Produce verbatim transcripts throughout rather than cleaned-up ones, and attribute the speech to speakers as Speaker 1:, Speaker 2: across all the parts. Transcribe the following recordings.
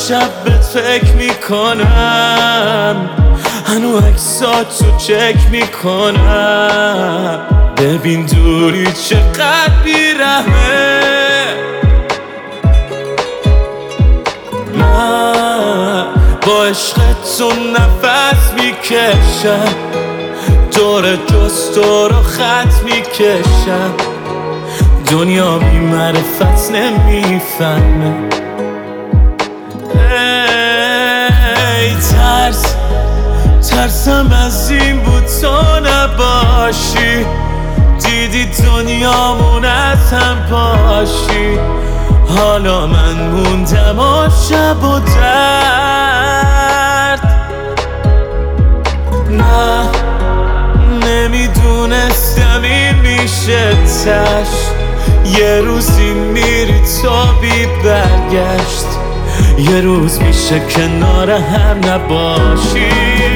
Speaker 1: شب بهت فکر میکنم، هنو عکساتو چک میکنم. ببین دوری چقدر بیرحمه، من با عشق تو نفس میکشم، دور جز تو رو خط میکشم. دنیا بی معرفت نمیفهمه. ای ترس ترسم از این بود تو نباشی، دیدی دنیامون از هم پاشی. حالا من موندم و شب و درد. نه نمیدونستم این میشه تش، یه روزی میری تو بی برگشت، یه روز میشه کنار هم نباشی.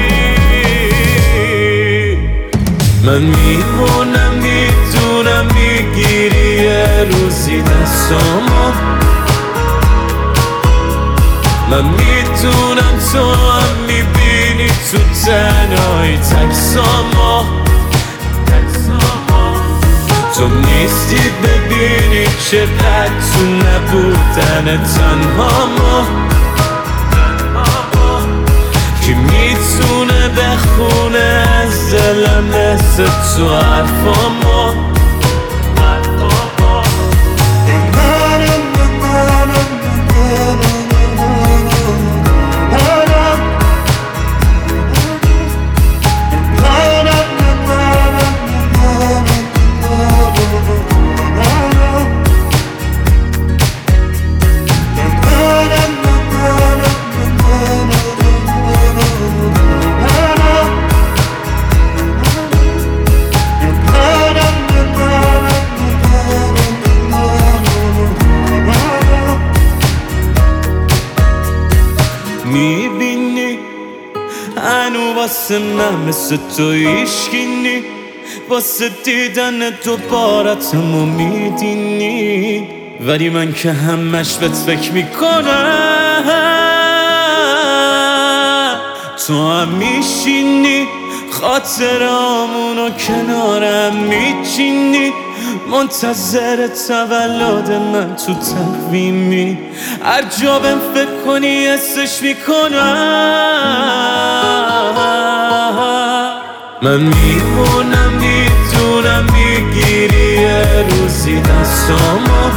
Speaker 1: من میمونم میدونم میگیری یه روزی دستامو، من میدونم تو هم میبینی تو تنهایی تکسامو. تو نیستی ببینی چقدر تو نبودن تنهامو. کی میتونه بخونه از دلم مثل تو حرفامو. میبینی هنو واسه من مثل تو هیشکی نی، واسه دیدن دوبارتمو میدینی. ولی من که همش بهت فکر میکنم، تو هم میشینی خاطرامونو کنارم میچینی. منتظر تولد من تو تقویمی، هر جا بهم فکر کنی حسش میکنم. من میمونم میدونم میگیری یه روزی دستامو،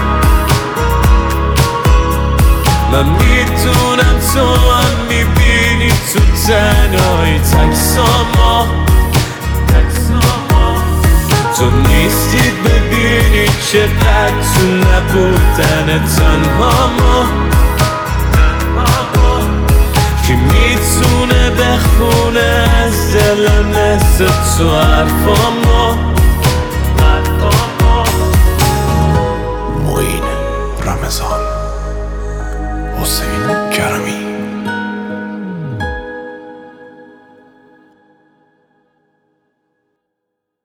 Speaker 1: من میدونم تو هم میبینی تو تنهایی تکسامو. تو نیستی ببینی چقدر تو نبودن تنهامو. کی میتونه بخونه از دلم مثل تو حرفامو.